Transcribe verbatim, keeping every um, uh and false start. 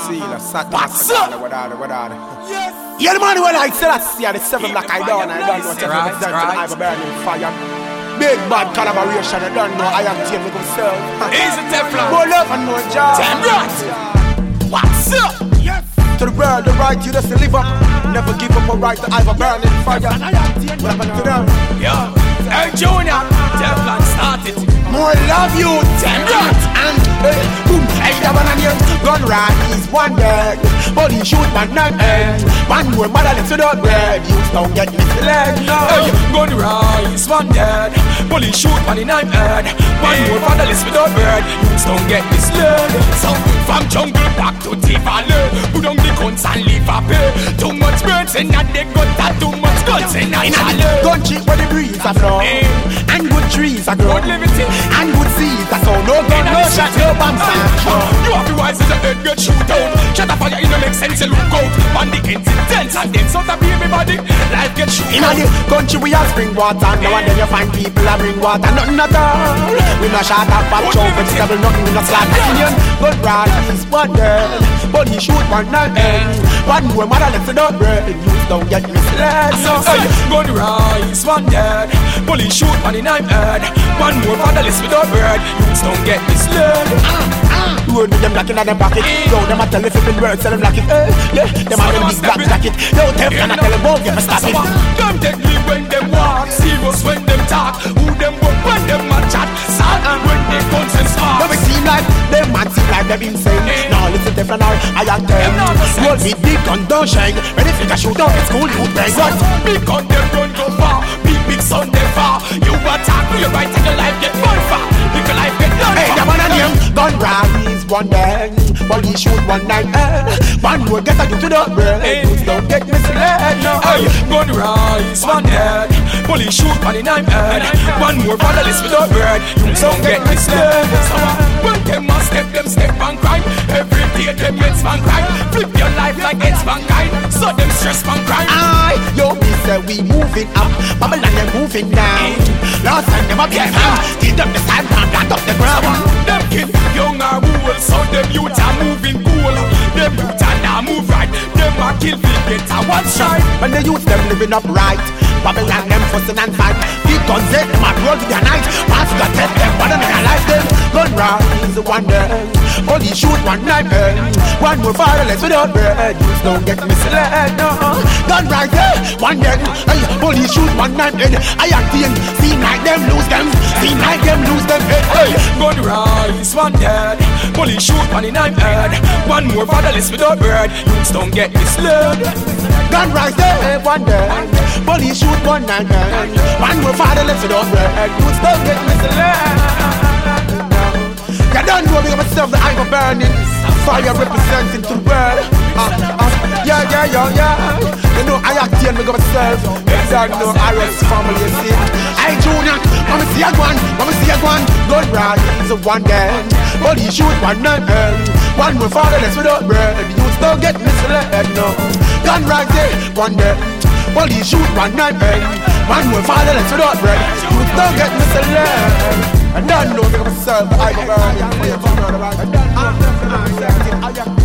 Sealer, Saturn, whatever, whatever. Yes. Yeah, the man who like Celestia, the seven black I don't, I don't know what to represent to the Iver burning fire. Big bad collaboration, I don't know, I am team, we can serve. Easy Teflon. More love and more job. Ten rats. What's up? Yes. To the world, the right you just to live up. Never give up a right to Iver burning fire. What happened to them? Yo, hey Junior, Teflon started. More love you, ten rats. And hey, boom, hey, that one on your gun right is one dead. Body shoot man not end. One more motherless without bread. You don't get misled, no. Hey, gun rise, one dead. Bully shoot man in I'm head. One more fatherless without bread. You don't get misled. So from jungle back to Tivoli, put on the guns and leave a pay. Too much birds in that they got that. Too much guns in that challenge. Gun cheap where the breeze are flow. And good trees are grown. And good seeds are so. No gun, no shot, no bombs. You have to wise as a head get shoot out. Shut up fire, it don't make sense, you look out. On the ends it tense and then so to be everybody. Life get shoot out. In the country we have spring water. Now and then you find people that bring water. Nothing at all. We not shot up, pop, chow, vegetable, nothing. We not slap opinion. Good rise, one dead. Body shoot, one not end. One more motherless without bread. You don't get misled. So hey, good rise, one dead. Bully shoot, one in I'm head. One more fatherless without bread. You don't get misled. Road with them locking at them pocket. Yo, them a tell you flipping words, tell them like it. Eh, yeah, them a them big black jacket. Yo, Teflon a tell them won't get me stop it. Them take me when them walk, serious when them talk. Who them work when them a chat. Sad when they guns and sparks. Don't be seem like them man seem like them insane. Now listen Teflon now, I am them. Roll me big gun, don't shine. When they figure shoot out, it's cool, you bang. What? Big gun, them run go far. Big big son, they far. You attack, you right and your life get burn far. Your life get done. Hey, that one on him, gun rise, one day. Body shoot one night, eh. One more get you to the bread. Hey, don't get misled, no. Hey, gun rise, one dead. Bully shoot one in I'm head. One more fatherless without bread. You don't get misled. So when them must step, them step and crime. Every day them get span crime. Flip your life like it's mankind. So them stress man crime. Aye, yo, we say we moving up. Babylon them moving down. Last time them up here, give them the sand and plant up the ground. Them kill young and rural, so them youth are moving cool. Them youth are now move right. Them a kill big get a one shot. When the youth them living up right. Babylon them fussing and fight. Big guns they them a roll with their night. Once you got test them, but in their life them. Gun rise one day. Only shoot one night man. One more fatherless without bread. Youth don't get misled, no. Gun rise there, one day. Hey, only shoot one night man. I am team. Seem like them lose them. Seem like them lose them. Hey, hey. Gun rise one dead. Only shoot one in I'm head. One more fatherless without bread. Youths don't get misled. Gun rise there, one day. Only shoot one night man. One more fatherless without bread. Youths don't get misled. You don't know me myself that I'm a burning fire representing to the world. Uh, uh, yeah, yeah, yeah, yeah. You know I act here and me go myself. You don't know I rest family and see. I Junior, mama see a one, mama see a one. Gun rise is a one day. Only shoot one night man. One more fatherless without bread. You don't get misled, no. Gun rise there, one day. Only shoot one night man. One more fatherless without bread. You don't get misled. I don't know myself, I go burn. I don't know myself.